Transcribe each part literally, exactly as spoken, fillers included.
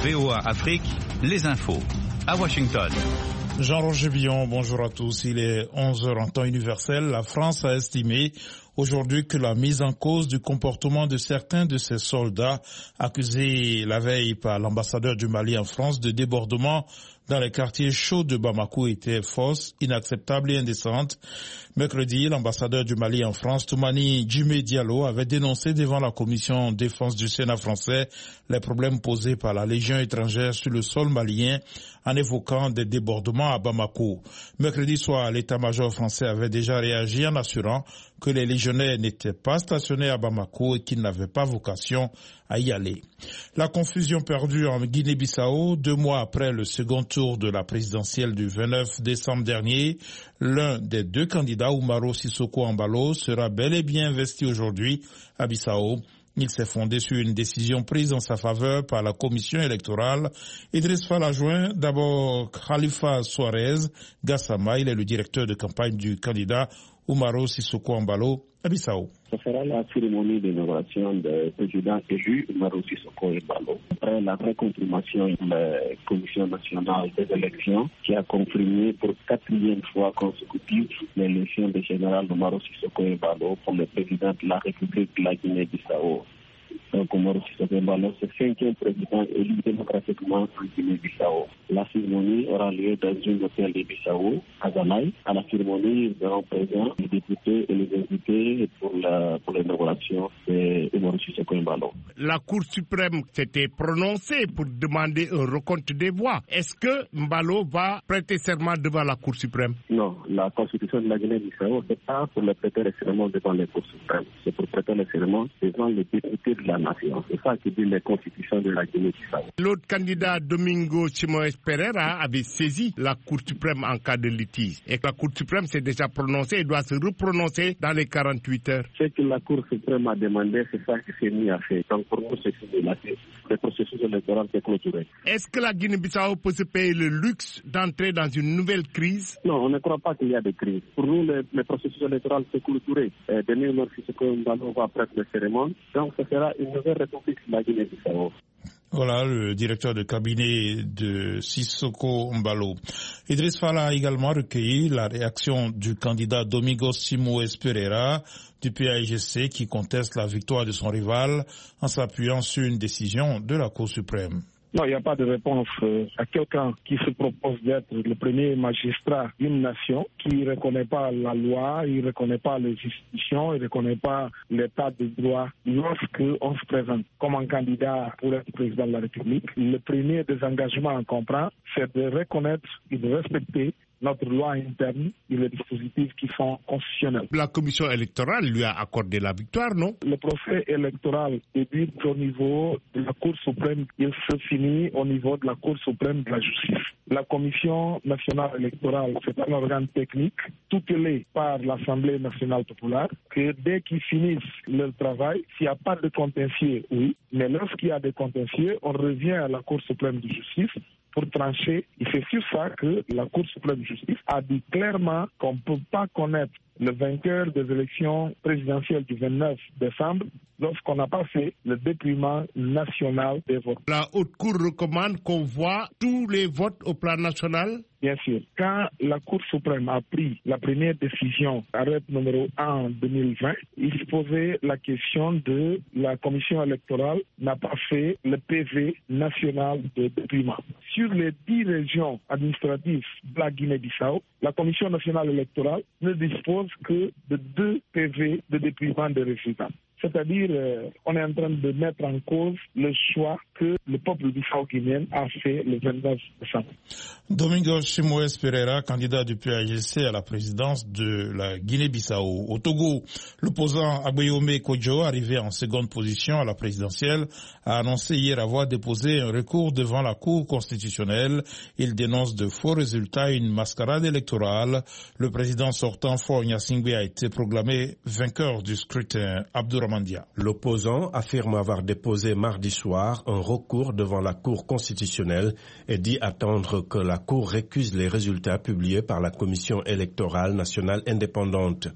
V O A Afrique, les infos. À Washington. Jean-Roger Billon, bonjour à tous. Il est onze heures en temps universel. La France a estimé aujourd'hui que la mise en cause du comportement de certains de ses soldats, accusés la veille par l'ambassadeur du Mali en France de débordement dans les quartiers chauds de Bamako, était fausse, inacceptable et indécente. Mercredi, l'ambassadeur du Mali en France, Toumani Djimé Diallo, avait dénoncé devant la commission défense du Sénat français les problèmes posés par la Légion étrangère sur le sol malien en évoquant des débordements à Bamako. Mercredi soir, l'état-major français avait déjà réagi en assurant que les légionnaires n'étaient pas stationnés à Bamako et qu'ils n'avaient pas vocation à y aller. La confusion perdue en Guinée-Bissau, deux mois après le second tour de la présidentielle du vingt-neuf décembre dernier, l'un des deux candidats, Umaro Sissoko Embalo, sera bel et bien investi aujourd'hui à Bissau. Il s'est fondé sur une décision prise en sa faveur par la commission électorale. Idriss Fall a joint d'abord Khalifa Suarez Gassama. Il est le directeur de campagne du candidat Umaro Sissoko Embalo à Bissau. Ce sera la cérémonie d'inauguration du président élu Umaro Sissoko Embalo. Après la reconfirmation de la Commission nationale des élections qui a confirmé pour quatrième fois consécutive l'élection du général Umaro Sissoko Embalo pour le président de la République de la Guinée-Bissau. Donc, Umaro Sissoko Embalo, c'est le cinquième président élu démocratiquement en Guinée-Bissau. La cérémonie aura lieu dans un hôtel de Bissau, à Zanaï. À la cérémonie, nous seront présents les députés et les invités pour la pour l'inauguration de Umaro Sissoko Embalo. La Cour suprême s'était prononcée pour demander un recompte des voix. Est-ce que Mbalo va prêter serment devant la Cour suprême? Non, la Constitution de la Guinée-Bissau, c'est pas pour le prêter le serment devant la Cour suprême. C'est pour prêter le serment devant les députés de la nation. C'est ça qui dit la Constitution de la Guinée-Bissau. L'autre candidat, Domingo Simoes Pereira, avait saisi la Cour suprême en cas de litige. Et la Cour suprême s'est déjà prononcée et doit se reprononcer dans les quarante-huit heures. Ce que la Cour suprême a demandé, c'est ça qui s'est mis à faire. Donc pour nous, c'est fini. Le processus électoral est clôturé. Est-ce que la Guinée-Bissau peut se payer le luxe d'entrer dans une nouvelle crise? Non, on ne croit pas qu'il y a de crise. Pour nous, le, le processus électoral est clôturé. Denis Umaro Sissoko Embalo va prêter le serment. Donc ce sera une nouvelle république de la Guinée-Bissau. Voilà le directeur de cabinet de Sissoko Embalo. Idriss Fall a également recueilli la réaction du candidat Domingo Simoes Pereira du P A I G C qui conteste la victoire de son rival en s'appuyant sur une décision de la Cour suprême. Non, il n'y a pas de réponse euh, à quelqu'un qui se propose d'être le premier magistrat d'une nation, qui ne reconnaît pas la loi, il ne reconnaît pas les institutions, il ne reconnaît pas l'état de droit. Lorsqu'on se présente comme un candidat pour être président de la République, le premier des engagements qu'on prend, c'est de reconnaître et de respecter notre loi interne et les dispositifs qui sont constitutionnels. La commission électorale lui a accordé la victoire, non? Le procès électoral débute au niveau de la Cour suprême, il se finit au niveau de la Cour suprême de la justice. La commission nationale électorale, c'est un organe technique, tutelé par l'Assemblée nationale populaire, que dès qu'ils finissent leur travail, s'il n'y a pas de contentieux, oui, mais lorsqu'il y a des contentieux, on revient à la Cour suprême de justice pour trancher. Et c'est sur ça que la Cour suprême de justice a dit clairement qu'on ne peut pas connaître le vainqueur des élections présidentielles du vingt-neuf décembre lorsqu'on n'a pas fait le dépouillement national des votes. La Haute Cour recommande qu'on voit tous les votes au plan national? Bien sûr. Quand la Cour suprême a pris la première décision, arrêt numéro un en deux mille vingt, il se posait la question de la commission électorale n'a pas fait le P V national de dépouillement. Sur les dix régions administratives de la Guinée-Bissau, la commission nationale électorale ne dispose que de deux P V de dépouillement des résultats. C'est-à-dire, euh, on est en train de mettre en cause le choix que le peuple bissau-guinéen a fait le vingt-neuf décembre. Domingo Simoes Pereira, candidat du P A I G C à la présidence de la Guinée-Bissau. Au Togo, l'opposant Agbeyomi Kodjo, arrivé en seconde position à la présidentielle, a annoncé hier avoir déposé un recours devant la Cour constitutionnelle. Il dénonce de faux résultats et une mascarade électorale. Le président sortant, Faure Gnassingbé, a été proclamé vainqueur du scrutin. Abdourahmane. L'opposant affirme avoir déposé mardi soir un recours devant la Cour constitutionnelle et dit attendre que la Cour récuse les résultats publiés par la Commission électorale nationale indépendante.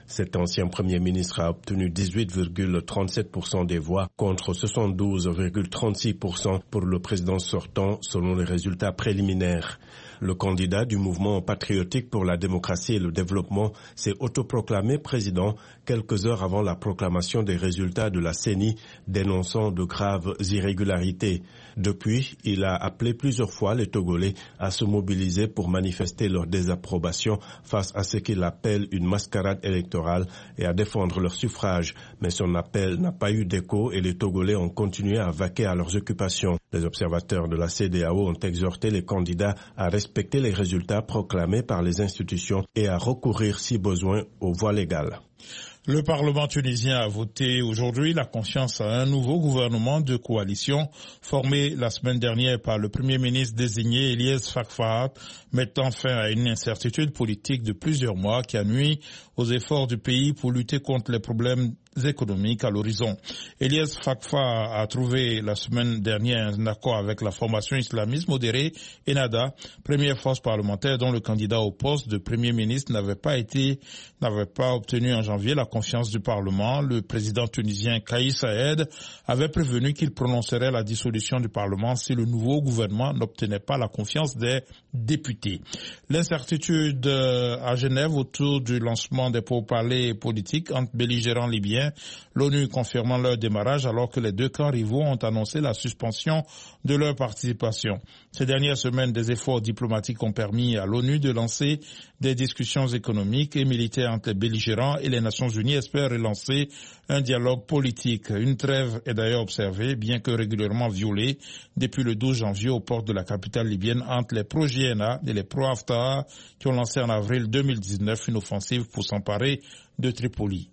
Cet ancien Premier ministre a obtenu dix-huit virgule trente-sept pour cent des voix contre soixante-douze virgule trente-six pour cent pour le président sortant selon les résultats préliminaires. Le candidat du mouvement patriotique pour la démocratie et le développement s'est autoproclamé président quelques heures avant la proclamation des résultats de la C E N I, dénonçant de graves irrégularités. Depuis, il a appelé plusieurs fois les Togolais à se mobiliser pour manifester leur désapprobation face à ce qu'il appelle une mascarade électorale et à défendre leur suffrage. Mais son appel n'a pas eu d'écho et les Togolais ont continué à vaquer à leurs occupations. Les observateurs de la CEDEAO ont exhorté les candidats à respecter les résultats proclamés par les institutions et à recourir si besoin aux voies légales. Le Parlement tunisien a voté aujourd'hui la confiance à un nouveau gouvernement de coalition formé la semaine dernière par le Premier ministre désigné Eliès Fakhfahad, mettant fin à une incertitude politique de plusieurs mois qui a nui aux efforts du pays pour lutter contre les problèmes économiques à l'horizon. Eliès Fakhfahad a trouvé la semaine dernière un accord avec la formation islamiste modérée Ennahda, première force parlementaire dont le candidat au poste de Premier ministre n'avait pas été, n'avait pas obtenu en janvier la confiance du Parlement. Le président tunisien Kais Saied avait prévenu qu'il prononcerait la dissolution du Parlement si le nouveau gouvernement n'obtenait pas la confiance des députés. L'incertitude à Genève autour du lancement des pourparlers politiques entre belligérants libyens, l'ONU confirmant leur démarrage alors que les deux camps rivaux ont annoncé la suspension de leur participation. Ces dernières semaines, des efforts diplomatiques ont permis à l'ONU de lancer des discussions économiques et militaires entre les belligérants et les Nations Unies espèrent relancer un dialogue politique. Une trêve est d'ailleurs observée, bien que régulièrement violée, depuis le douze janvier aux portes de la capitale libyenne entre les pro-J N A et les pro-Haftar qui ont lancé en avril deux mille dix-neuf une offensive pour s'emparer de Tripoli.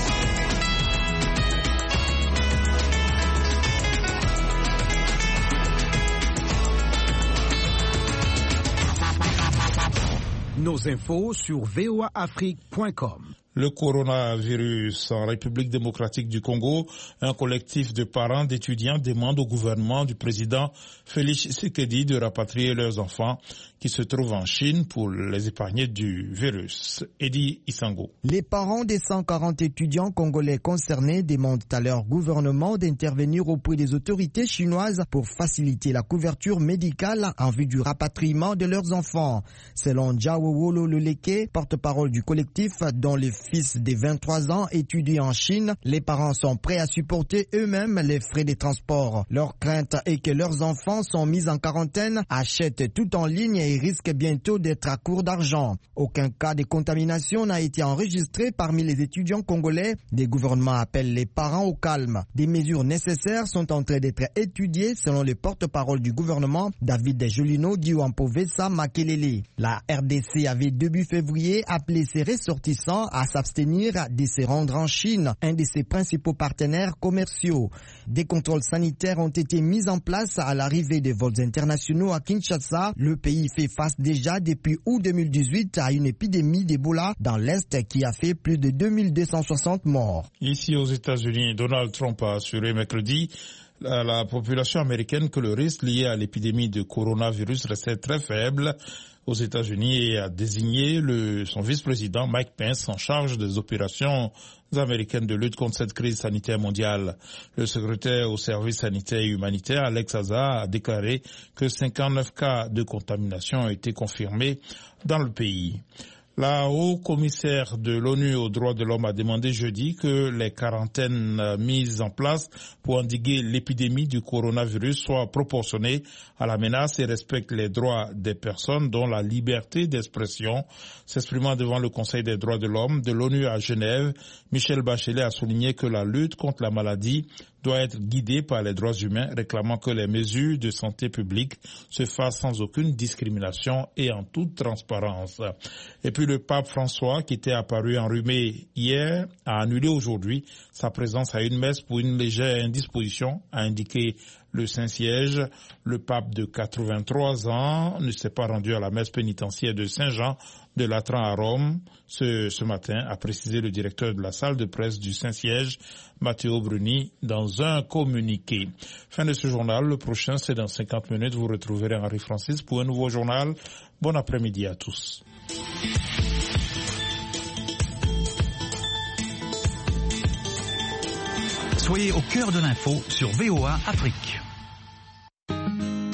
Nos infos sur v o a afrique point com. Le coronavirus en République démocratique du Congo, un collectif de parents d'étudiants demande au gouvernement du président Félix Tshisekedi de rapatrier leurs enfants qui se trouvent en Chine pour les épargner du virus. Eddie Isango. Les parents des cent quarante étudiants congolais concernés demandent à leur gouvernement d'intervenir auprès des autorités chinoises pour faciliter la couverture médicale en vue du rapatriement de leurs enfants. Selon Jiawolo Leleke, porte-parole du collectif dont les fils de vingt-trois ans étudient en Chine, les parents sont prêts à supporter eux-mêmes les frais de transport. Leur crainte est que leurs enfants sont mis en quarantaine, achètent tout en ligne et risquent bientôt d'être à court d'argent. Aucun cas de contamination n'a été enregistré parmi les étudiants congolais. Des gouvernements appellent les parents au calme. Des mesures nécessaires sont en train d'être étudiées selon le porte-parole du gouvernement, David Jolino Diwampovesa Makelele. La R D C avait début février appelé ses ressortissants à s'abstenir de se rendre en Chine, un de ses principaux partenaires commerciaux. Des contrôles sanitaires ont été mis en place à l'arrivée des vols internationaux à Kinshasa. Le pays fait face déjà depuis août deux mille dix-huit à une épidémie d'Ebola dans l'Est qui a fait plus de deux mille deux cent soixante morts. Ici aux États-Unis, Donald Trump a assuré mercredi à la population américaine que le risque lié à l'épidémie de coronavirus restait très faible aux États-Unis et a désigné le, son vice-président Mike Pence en charge des opérations américaines de lutte contre cette crise sanitaire mondiale. Le secrétaire au service sanitaire et humanitaire, Alex Azar, a déclaré que cinquante-neuf cas de contamination ont été confirmés dans le pays. La haut-commissaire de l'ONU aux droits de l'homme a demandé jeudi que les quarantaines mises en place pour endiguer l'épidémie du coronavirus soient proportionnées à la menace et respectent les droits des personnes, dont la liberté d'expression. S'exprimant devant le Conseil des droits de l'homme de l'ONU à Genève, Michelle Bachelet a souligné que la lutte contre la maladie doit être guidée par les droits humains, réclamant que les mesures de santé publique se fassent sans aucune discrimination et en toute transparence. Et puis le pape François, qui était apparu enrhumé hier, a annulé aujourd'hui sa présence à une messe pour une légère indisposition, a indiqué le Saint-Siège. Le pape de quatre-vingt-trois ans ne s'est pas rendu à la messe pénitentiaire de Saint-Jean de Latran à Rome ce, ce matin, a précisé le directeur de la salle de presse du Saint-Siège, Matteo Bruni, dans un communiqué. Fin de ce journal. Le prochain, c'est dans cinquante minutes. Vous retrouverez Henri Francis pour un nouveau journal. Bon après-midi à tous. Soyez au cœur de l'info sur V O A Afrique.